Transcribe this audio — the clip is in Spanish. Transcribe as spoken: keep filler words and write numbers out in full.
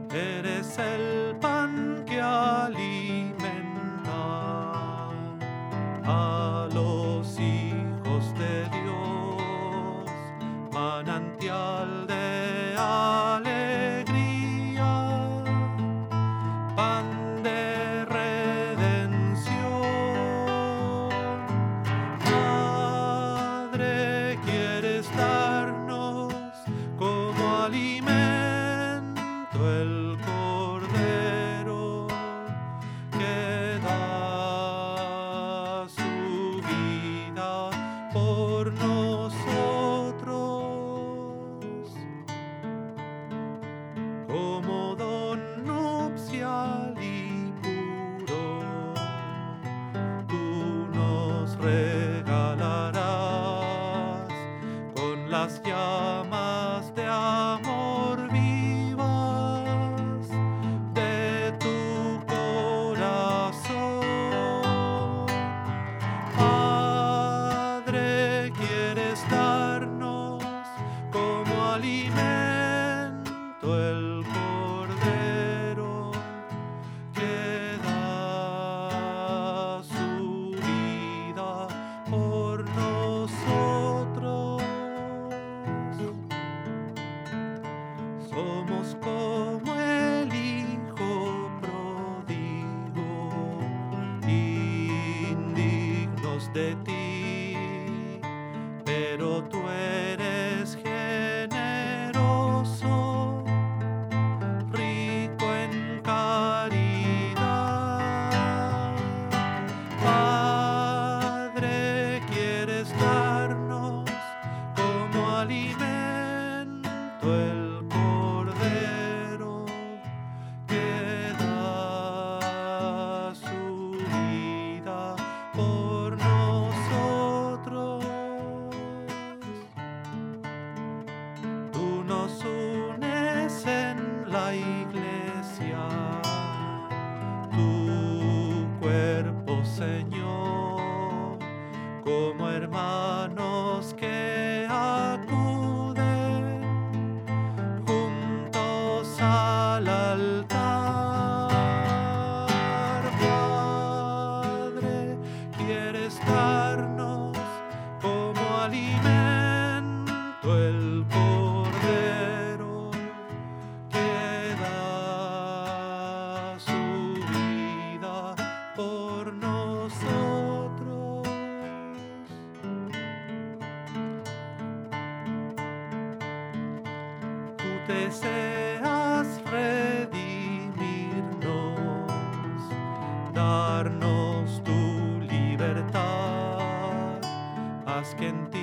Eres el pan que alimenta a los hijos de Dios, manantial de alegría, pan de redención. Padre, quieres darnos como alimento el Cordero que da su vida por nosotros, como don nupcial y puro, tú nos regalarás con las llamas de amor vivas de tu corazón. Padre, quieres darnos como alimento el Cordero que da su vida por nosotros. Somos como el Hijo pródigo, indignos de ti, pero tú eres generoso, rico en caridad. Padre, quieres darnos como alimento el Cordero que da su vida por nosotros. Tú nos unes en la iglesia, tu cuerpo, Señor, como hermanos que acuden juntos al altar. Padre, quieres darnos como alimento el Cordero que da su vida por nosotros. Tú deseas redimirnos, darnos tu libertad. Haz que en ti